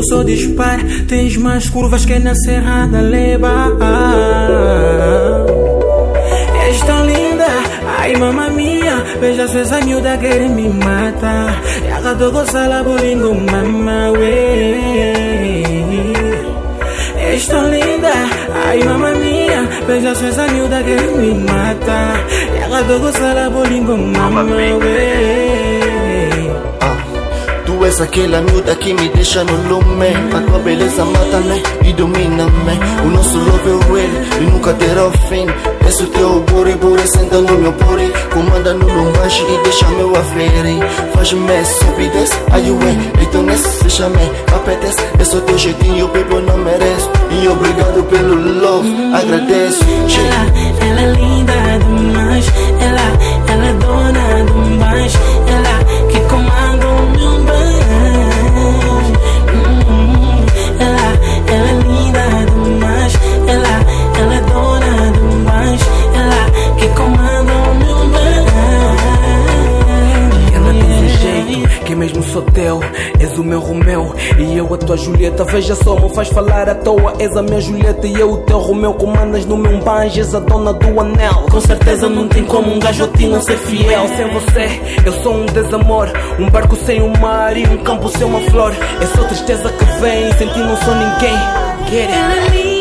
só dispara. Tens mais curvas que na Serra da Leba. És tão linda, ai mamma mia. Veja se essa miúda quer me matar. E agora tô gozando bolingo, mamma we. És tão linda, ai mamma mia. Veja se essa miúda quer me matar. E agora tô gozando bolingo, mamma we. Tu és aquela miúda que me deixa no lume. A tua beleza mata-me e domina-me. O nosso love é real e nunca terá fim. Esse teu buri senta no meu buri. Comanda no lumbashi e deixa-me a ferir. Faz-me subir, desce, aí eu então nesse, deixa-me apetece. Esse é o teu jeitinho, baby, eu não mereço. E obrigado pelo love, agradeço. Ela é linda demais. Ela é dona demais. Ela que comanda o meu bem. Ela é linda demais. Ela é dona demais. Ela que comanda o meu bem. E ela tem um jeito que mesmo sou teu. És o meu Romeu e eu a tua Julieta. Veja só, não faz falar à toa. És a minha Julieta e eu o teu Romeu. Comandas no meu banjo, és a dona do anel. Com certeza não tem como um gajo a ti não ser fiel. Sem você eu sou um desamor. Um barco sem o mar e um campo sem uma flor. É só tristeza que vem, sem ti não sou ninguém. Get it?